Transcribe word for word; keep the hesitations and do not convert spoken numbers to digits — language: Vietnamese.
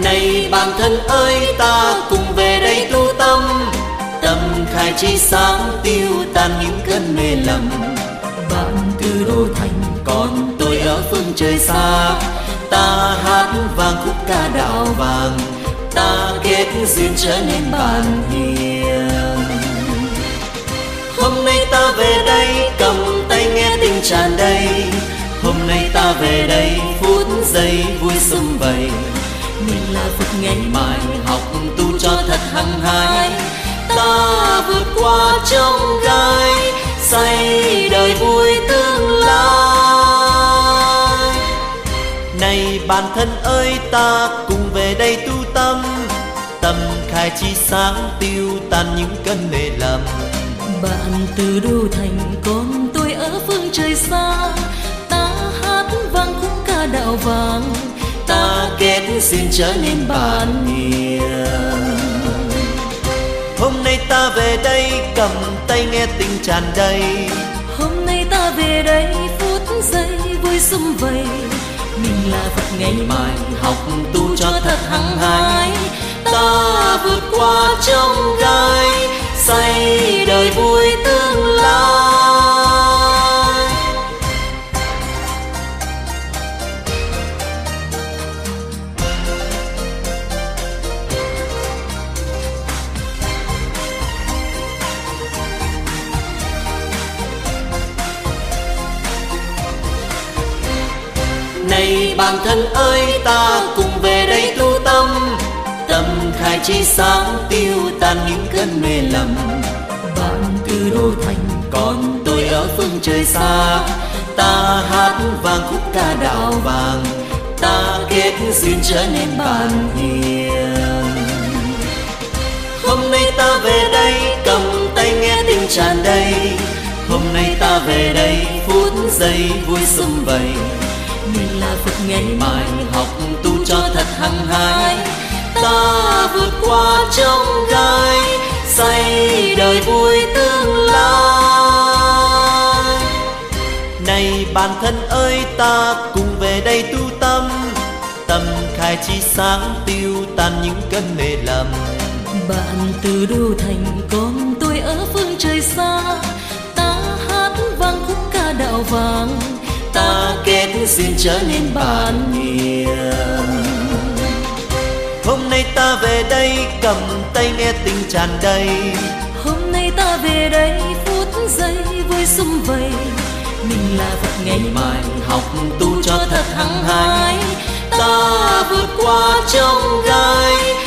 Này bạn thân ơi, ta cùng về đây tu tâm, tâm khai trí sáng tiêu tan những cơn mê lầm. Bạn từ đô thành, còn tôi ở phương trời xa. Ta hát vang khúc ca đạo vàng, ta kết duyên trở nên bạn hiền. Hôm nay ta về đây cầm tay nghe tình tràn đầy. Hôm nay ta về đây phút giây vui sum vầy. Mình là Phật ngày mai học tu cho thật hăng hái. Ta vượt qua trong gai, xây đời vui tương lai. Này bạn thân ơi, ta cùng về đây tu tâm, tâm khai trí sáng tiêu tan những cơn mê lầm. Bạn từ đô thành, còn tôi ở phương trời xa. Ta hát vang khúc ca đạo vàng, ta kết duyên trở nên bạn hiền. Hôm nay ta về đây cầm tay nghe tình tràn đầy. Hôm nay ta về đây phút giây vui sum vầy. Mình là Phật ngày mai học tu cho thật hăng hái. Ta vượt qua trong gai, xây đời vui tương lai. Này bạn thân ơi, ta cùng về đây tu tâm, tâm khai trí sáng tiêu tan những cơn mê lầm. Bạn từ đô thành, còn tôi ở phương trời xa. Ta hát vang khúc ca đạo vàng, ta kết duyên trở nên bạn hiền. Hôm nay ta về đây cầm tay nghe tình tràn đầy. Hôm nay ta về đây phút giây vui sum vầy. Mình là Phật ngày mai học tu cho thật hăng hái. Ta vượt qua trong gai, xây đời vui tương lai. Này bạn thân ơi, ta cùng về đây tu tâm, tâm khai trí sáng tiêu tan những cơn mê lầm. Bạn từ đô thành, còn tôi ở phương trời xa. Ta hát vang khúc ca đạo vàng, ta kết duyên trở nên bạn hiền. Hôm nay ta về đây cầm tay nghe tình tràn đầy. Hôm nay ta về đây phút giây vui sum vầy. Mình là Phật ngày mai học tu cho thật hăng hái. Ta vượt qua trong gai,